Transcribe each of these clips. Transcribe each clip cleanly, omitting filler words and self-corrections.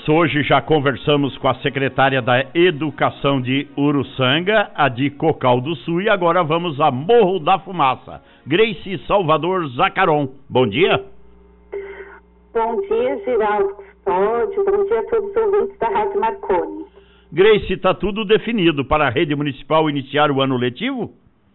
Isso, hoje já conversamos com a secretária da Educação de Uruçanga, a de Cocal do Sul, e agora vamos a Morro da Fumaça. Grace Salvador Zacaron, bom dia. Bom dia, Geraldo Custódio, bom dia a todos os ouvintes da Rádio Marconi. Grace, está tudo definido para a rede municipal iniciar o ano letivo?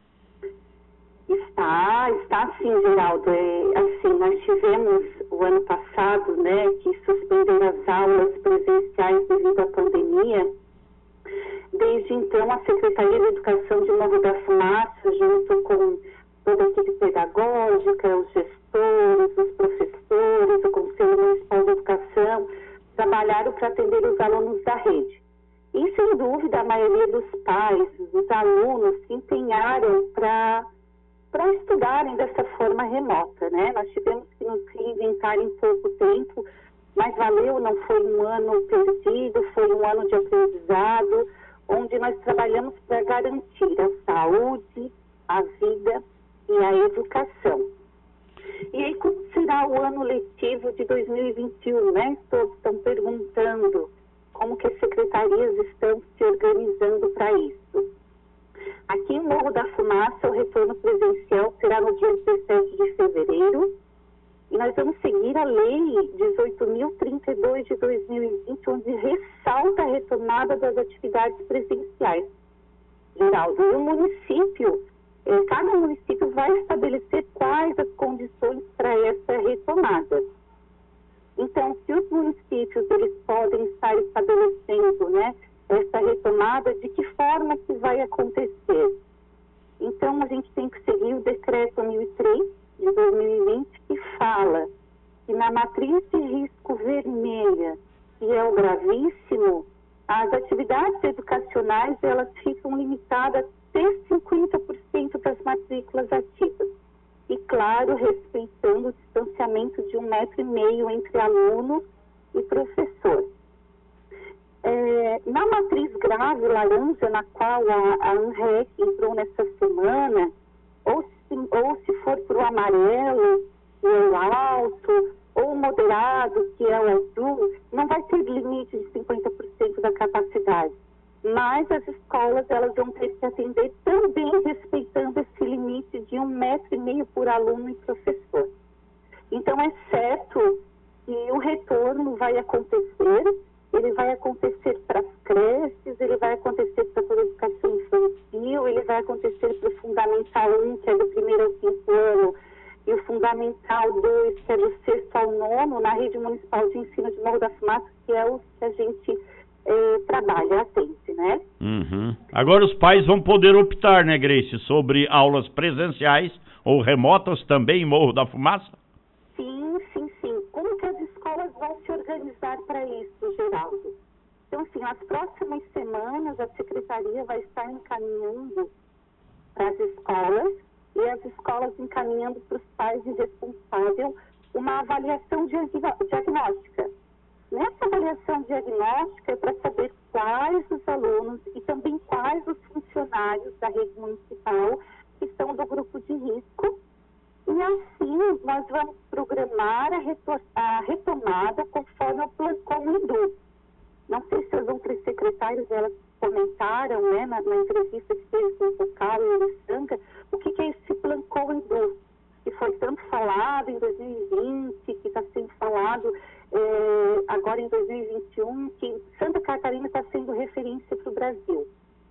Está sim, Geraldo. Assim, nós tivemos o ano passado, né, que suspenderam as aulas presenciais devido à pandemia. Desde então, a Secretaria de Educação de Morro da Fumaça, junto com toda a equipe pedagógica, os gestores, os professores, o Conselho Municipal de Educação, trabalharam para atender os alunos da rede. E, sem dúvida, a maioria dos pais, dos alunos, se empenharam para estudarem dessa forma remota, né? Nós tivemos que nos reinventar em pouco tempo, mas valeu, não foi um ano perdido, foi um ano de aprendizado, onde nós trabalhamos para garantir a saúde, a vida e a educação. E aí, como será o ano letivo de 2021, né? Todos estão perguntando como que as secretarias estão se organizando para isso. Aqui em Morro da Fumaça, o retorno presencial será no dia 17 de fevereiro e nós vamos seguir a Lei 18.032 de 2020, onde ressalta a retomada das atividades presenciais. Geraldo, e o município, cada município vai estabelecer quais as condições para essa retomada. Então, se os municípios eles podem estar estabelecendo, né, essa retomada, de que forma que vai acontecer? Então, a gente tem que seguir o Decreto 1003 de 2020, que fala que na matriz de risco vermelha, que é o gravíssimo, as atividades educacionais, elas ficam limitadas até 50% das matrículas ativas. E, claro, respeitando o distanciamento de 1,5 metro entre aluno e professor. Na matriz grave laranja, na qual a ANREC entrou nessa semana, ou se for para o amarelo, que é o alto, ou o moderado, que é o azul, não vai ter limite de 50% da capacidade. Mas as escolas, elas vão ter que atender também respeitando esse limite de 1,5 metro por aluno e professor. Então, é certo que o retorno vai acontecer, ele vai acontecer para as creches, ele vai acontecer para a educação infantil, ele vai acontecer para o Fundamental 1, que é do 1º ao 5º ano, e o Fundamental 2, que é do 6º ao 9º, na Rede Municipal de Ensino de Morro da Fumaça, que é o que a gente trabalha, atende, né? Uhum. Agora os pais vão poder optar, né, Grace, sobre aulas presenciais ou remotas também em Morro da Fumaça? Sim. Como que as escolas vão se organizar para isso, Geraldo? Então, assim, nas próximas semanas, a Secretaria vai estar encaminhando para as escolas e as escolas encaminhando para os pais e responsáveis uma avaliação diagnóstica. Nessa avaliação diagnóstica é para saber quais os alunos e também quais os funcionários da rede municipal que estão do grupo de risco. E assim, nós vamos programar a retomada conforme o Plancom Edu. Não sei se as outras secretárias, elas comentaram, né, na entrevista que teve com o Cocal e o Uruçanga, o que é esse Plancom Edu, que foi tanto falado em 2020, que está sendo falado agora em 2021, que Santa Catarina está sendo referência para o Brasil.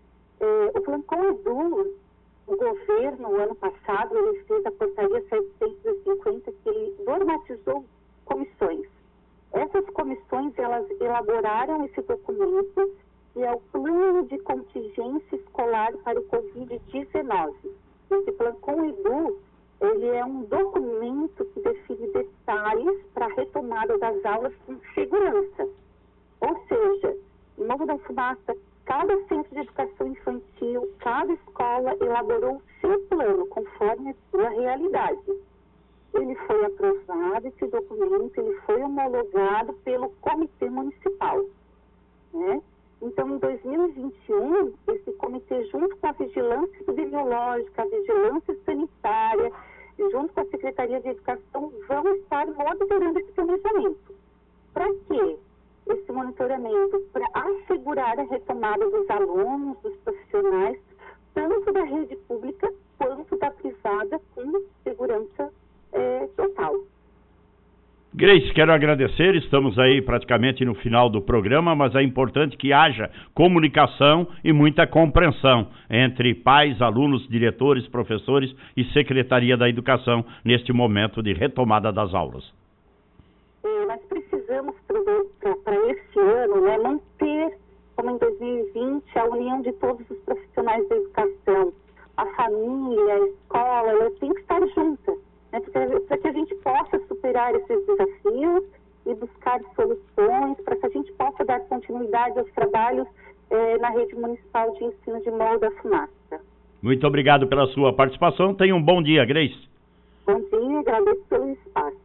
O Plancom Edu, o governo, o ano passado, ele fez a portaria 750, que ele normatizou comissões. Essas comissões, elas elaboraram esse documento, que é o Plano de Contingência Escolar para o Covid-19. Esse Plancom Edu, ele é um documento que define detalhes para a retomada das aulas com segurança. Ou seja, em Morro da Fumaça, cada centro de educação infantil, cada escola elaborou o seu plano, conforme a sua realidade. Ele foi aprovado, esse documento, ele foi homologado pelo Comitê Municipal, né? Então, em 2021, esse comitê, junto com a Vigilância Epidemiológica, a Vigilância Sanitária, junto com a Secretaria de Educação, vão estar monitorando esse planejamento. Para quê? esse monitoramento para assegurar a retomada dos alunos, dos profissionais, tanto da rede pública quanto da privada, com segurança total. Grace, quero agradecer, estamos aí praticamente no final do programa, mas é importante que haja comunicação e muita compreensão entre pais, alunos, diretores, professores e Secretaria da Educação neste momento de retomada das aulas. Nós precisamos, para esse ano, né, manter, como em 2020, a união de todos os profissionais da educação. A família, a escola, ela tem que estar junta, né, para que a gente possa superar esses desafios e buscar soluções, para que a gente possa dar continuidade aos trabalhos na rede municipal de ensino de Morro da Fumaça. Muito obrigado pela sua participação. Tenha um bom dia, Grace. Bom dia, agradeço pelo espaço.